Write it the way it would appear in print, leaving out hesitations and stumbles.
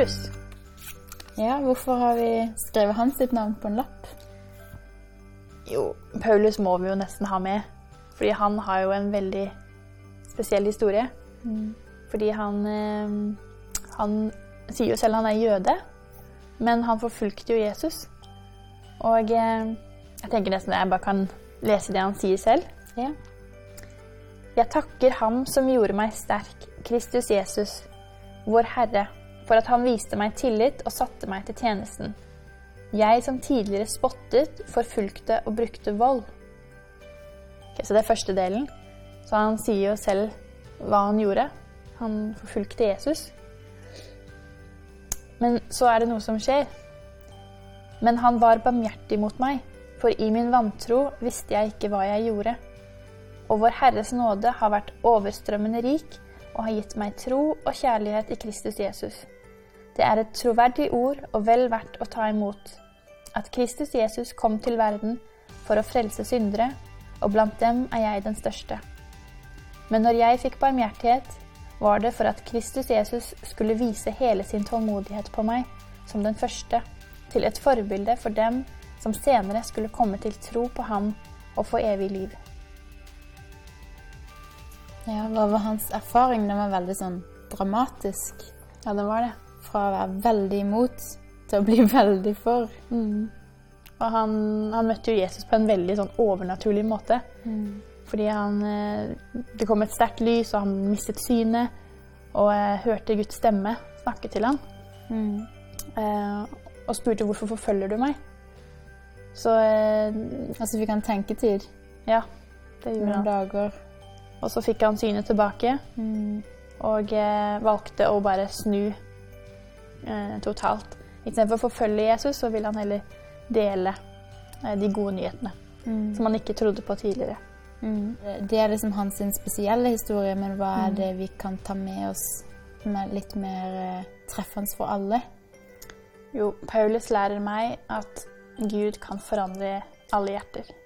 Paulus. Ja, hvorfor har vi skrevet hans sitt navn på en lapp? Jo, Paulus må vi jo nesten ha med, fordi han har jo en veldig spesiell historie. Fordi han sier jo selv han er jøde, men han forfulgte jo Jesus. Og jeg tenker nesten jeg bare kan lese det han sier selv. Ja. Jeg takker ham som gjorde meg sterk, Kristus Jesus, vår Herre, for at han viste meg tillit og satte meg til tjenesten. Jeg som tidligere spottet, forfulgte og brukte vold. Okay, så det er første delen. Så han sier jo selv hva han gjorde. Han forfulgte Jesus. Men så er det noe som skjer. Men han var barmhjertig mot meg, for i min vantro visste jeg ikke hva jeg gjorde. Og vår Herres nåde har vært overstrømmende rik og har gitt meg tro og kjærlighet i Kristus Jesus. Det er et troverdig ord og vel verdt å ta imot. At Kristus Jesus kom til verden for å frelse syndere, og blant dem er jeg den største. Men når jeg fikk barmhjertighet, var det for at Kristus Jesus skulle vise hele sin tålmodighet på meg, som den første, til et forbilde for dem som senere skulle komme til tro på ham og få evig liv. Ja, hva var hans erfaring? Den var veldig sånn dramatisk. Ja, det var det. Fra å være veldig imot til å bli veldig for. Og han møtte jo Jesus på en veldig sånn overnaturlig måte. Fordi det kom et sterkt lys, og han mistet synet, og hørte Guds stemme snakke til han. Og spurte hvorfor forfølger du meg? Så altså fikk han tenketid. Ja, det gjorde han. Noen dager. Og så fikk han synet tilbake, og valgte å bare snu totalt. I stedet for å forfølge Jesus, så ville han heller dele de gode nyhetene, som han ikke trodde på tidligere. Det er liksom hans spesielle historie, men hva er det vi kan ta med oss med litt mer treffende for alle? Jo, Paulus lærer meg at Gud kan forandre alle hjerter.